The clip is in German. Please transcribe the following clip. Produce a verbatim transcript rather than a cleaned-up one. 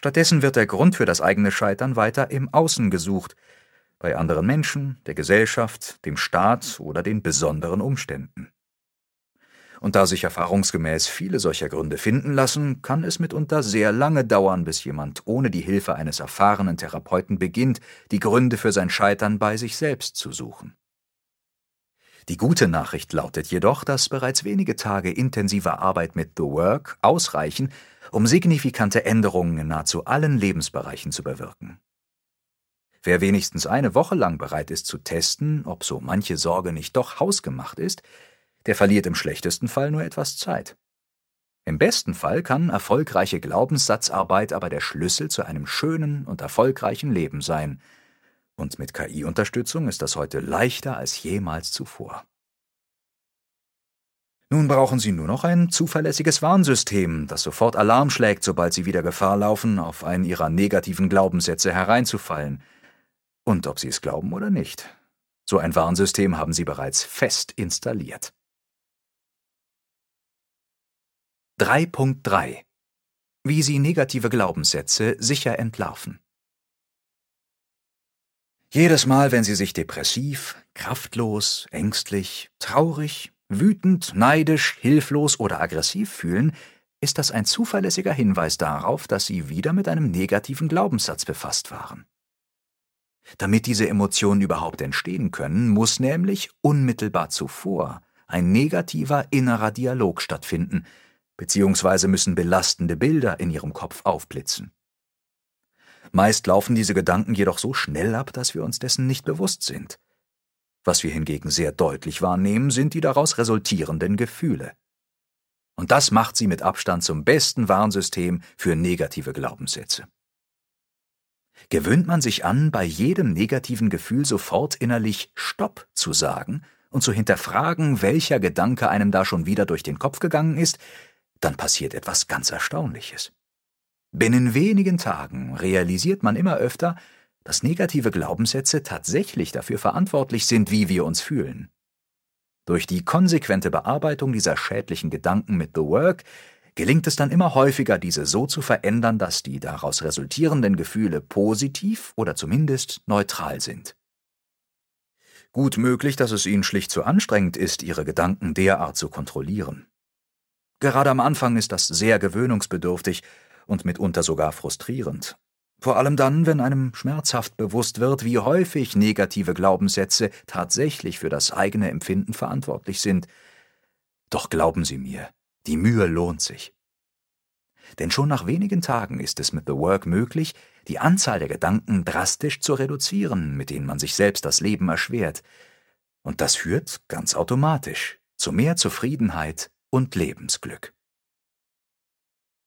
Stattdessen wird der Grund für das eigene Scheitern weiter im Außen gesucht, bei anderen Menschen, der Gesellschaft, dem Staat oder den besonderen Umständen. Und da sich erfahrungsgemäß viele solcher Gründe finden lassen, kann es mitunter sehr lange dauern, bis jemand ohne die Hilfe eines erfahrenen Therapeuten beginnt, die Gründe für sein Scheitern bei sich selbst zu suchen. Die gute Nachricht lautet jedoch, dass bereits wenige Tage intensiver Arbeit mit The Work ausreichen, um signifikante Änderungen in nahezu allen Lebensbereichen zu bewirken. Wer wenigstens eine Woche lang bereit ist zu testen, ob so manche Sorge nicht doch hausgemacht ist, der verliert im schlechtesten Fall nur etwas Zeit. Im besten Fall kann erfolgreiche Glaubenssatzarbeit aber der Schlüssel zu einem schönen und erfolgreichen Leben sein. Und mit K I-Unterstützung ist das heute leichter als jemals zuvor. Nun brauchen Sie nur noch ein zuverlässiges Warnsystem, das sofort Alarm schlägt, sobald Sie wieder Gefahr laufen, auf einen Ihrer negativen Glaubenssätze hereinzufallen. Und ob Sie es glauben oder nicht, so ein Warnsystem haben Sie bereits fest installiert. drei Punkt drei Wie Sie negative Glaubenssätze sicher entlarven. Jedes Mal, wenn Sie sich depressiv, kraftlos, ängstlich, traurig, wütend, neidisch, hilflos oder aggressiv fühlen, ist das ein zuverlässiger Hinweis darauf, dass Sie wieder mit einem negativen Glaubenssatz befasst waren. Damit diese Emotionen überhaupt entstehen können, muss nämlich unmittelbar zuvor ein negativer innerer Dialog stattfinden, beziehungsweise müssen belastende Bilder in Ihrem Kopf aufblitzen. Meist laufen diese Gedanken jedoch so schnell ab, dass wir uns dessen nicht bewusst sind. Was wir hingegen sehr deutlich wahrnehmen, sind die daraus resultierenden Gefühle. Und das macht sie mit Abstand zum besten Warnsystem für negative Glaubenssätze. Gewöhnt man sich an, bei jedem negativen Gefühl sofort innerlich Stopp zu sagen und zu hinterfragen, welcher Gedanke einem da schon wieder durch den Kopf gegangen ist, dann passiert etwas ganz Erstaunliches. Binnen wenigen Tagen realisiert man immer öfter, dass negative Glaubenssätze tatsächlich dafür verantwortlich sind, wie wir uns fühlen. Durch die konsequente Bearbeitung dieser schädlichen Gedanken mit The Work gelingt es dann immer häufiger, diese so zu verändern, dass die daraus resultierenden Gefühle positiv oder zumindest neutral sind. Gut möglich, dass es Ihnen schlicht zu anstrengend ist, Ihre Gedanken derart zu kontrollieren. Gerade am Anfang ist das sehr gewöhnungsbedürftig und mitunter sogar frustrierend. Vor allem dann, wenn einem schmerzhaft bewusst wird, wie häufig negative Glaubenssätze tatsächlich für das eigene Empfinden verantwortlich sind. Doch glauben Sie mir, die Mühe lohnt sich. Denn schon nach wenigen Tagen ist es mit The Work möglich, die Anzahl der Gedanken drastisch zu reduzieren, mit denen man sich selbst das Leben erschwert. Und das führt ganz automatisch zu mehr Zufriedenheit und Lebensglück.